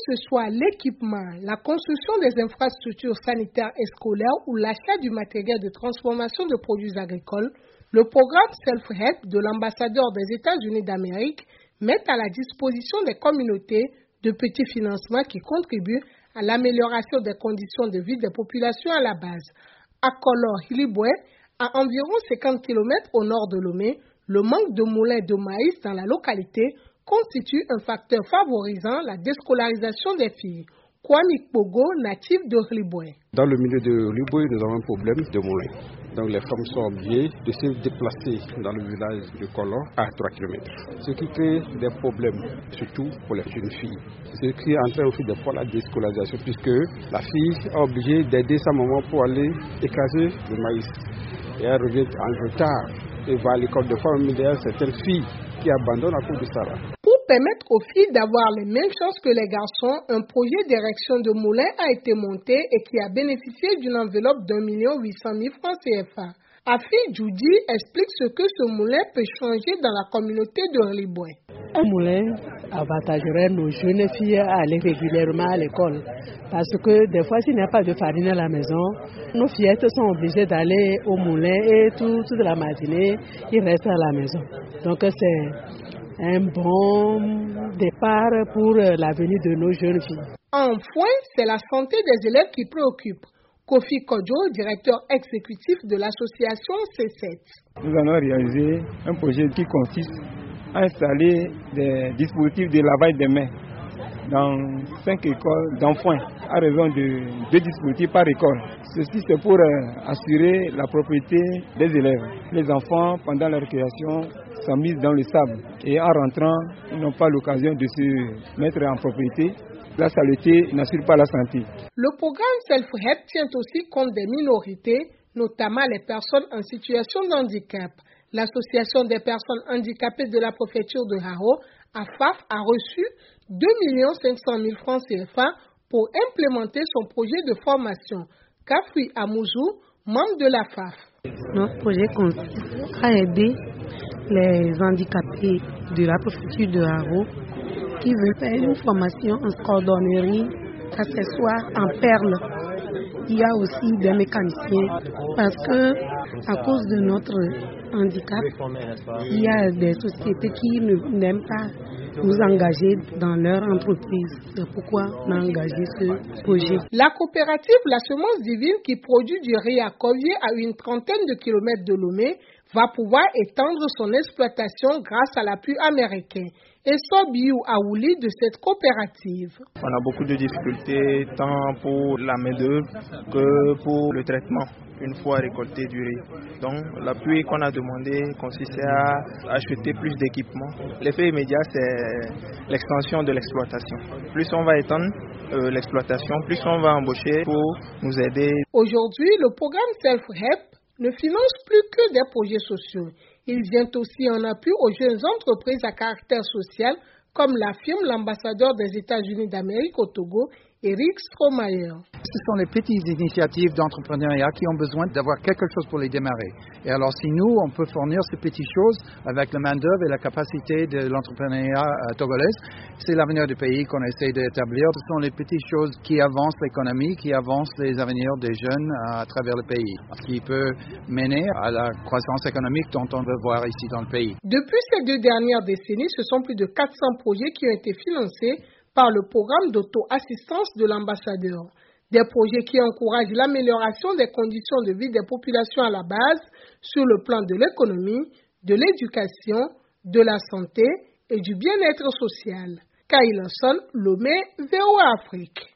ce soit l'équipement, la construction des infrastructures sanitaires et scolaires ou l'achat du matériel de transformation de produits agricoles, le programme Self-Help de l'ambassadeur des États-Unis d'Amérique met à la disposition des communautés de petits financements qui contribuent à l'amélioration des conditions de vie des populations à la base. À Kolor-Hilibwe, à environ 50 km au nord de Lomé, le manque de moulins de maïs dans la localité constitue un facteur favorisant la déscolarisation des filles. Kwame Pogo, natif de Hilibwe. Dans le milieu de Hilibwe, nous avons un problème de moulins. Donc les femmes sont obligées de se déplacer dans le village de Kolor à 3 km. Ce qui crée des problèmes, surtout pour les jeunes filles. Ce qui entraîne aussi des fois la déscolarisation, puisque la fille est obligée d'aider sa maman pour aller écraser le maïs. Et elle revient en retard et va à l'école de femmes, mais derrière certaines filles qui abandonnent à cause de ça. Pour permettre aux filles d'avoir les mêmes chances que les garçons, un projet d'érection de moulin a été monté et qui a bénéficié d'une enveloppe d'1,8 million francs CFA. Afi Djoudi explique ce que ce moulin peut changer dans la communauté de Hilibwe. Un moulin avantagerait nos jeunes filles à aller régulièrement à l'école. Parce que des fois, s'il n'y a pas de farine à la maison, nos fillettes sont obligées d'aller au moulin et toute la matinée, ils restent à la maison. Donc c'est un bon départ pour l'avenir de nos jeunes filles. Enfin, c'est la santé des élèves qui préoccupe. Kofi Kodjo, directeur exécutif de l'association C7. Nous allons réaliser un projet qui consiste à installer des dispositifs de lavage des mains dans 5 écoles d'enfants, à raison de 2 dispositifs par école. Ceci, c'est pour assurer la propriété des élèves. Les enfants, pendant la récréation, s'amusent dans le sable et en rentrant, ils n'ont pas l'occasion de se mettre en propriété. La saleté n'assure pas la santé. Le programme Self-Help tient aussi compte des minorités, notamment les personnes en situation de handicap. L'Association des personnes handicapées de la préfecture de Haro, AFAF, a reçu 2 500 000 francs CFA pour implémenter son projet de formation. Kafui Amouzou, membre de l'AFAF. Notre projet consiste à aider les handicapés de la préfecture de Haro qui veulent faire une formation en cordonnerie, accessoires, en perles. Il y a aussi des mécaniciens parce que à cause de notre handicap, il y a des sociétés qui n'aiment pas nous engager dans leur entreprise. C'est pourquoi on a engagé ce projet. La coopérative La Semence Divine, qui produit du riz à Covier à une trentaine de kilomètres de Lomé, va pouvoir étendre son exploitation grâce à l'appui américain. Et Sobiou Aouli de cette coopérative. On a beaucoup de difficultés tant pour la main-d'œuvre que pour le traitement une fois récolté du riz. Donc l'appui qu'on a demandé consistait à acheter plus d'équipements. L'effet immédiat, c'est l'extension de l'exploitation. Plus on va étendre l'exploitation, plus on va embaucher pour nous aider. Aujourd'hui, le programme Self-Help ne finance plus que des projets sociaux. Il vient aussi en appui aux jeunes entreprises à caractère social, comme l'affirme l'ambassadeur des États-Unis d'Amérique au Togo, Eric Stromayer. Ce sont les petites initiatives d'entrepreneuriat qui ont besoin d'avoir quelque chose pour les démarrer. Et alors si nous, on peut fournir ces petites choses avec la main-d'œuvre et la capacité de l'entrepreneuriat togolais, c'est l'avenir du pays qu'on essaie d'établir. Ce sont les petites choses qui avancent l'économie, qui avancent les avenirs des jeunes à travers le pays, qui peut mener à la croissance économique dont on veut voir ici dans le pays. Depuis ces 2 dernières décennies, ce sont plus de 400 projets qui ont été financés par le programme d'auto-assistance de l'ambassadeur. Des projets qui encouragent l'amélioration des conditions de vie des populations à la base sur le plan de l'économie, de l'éducation, de la santé et du bien-être social. Kyle Lawson, Lomé, VOA Afrique.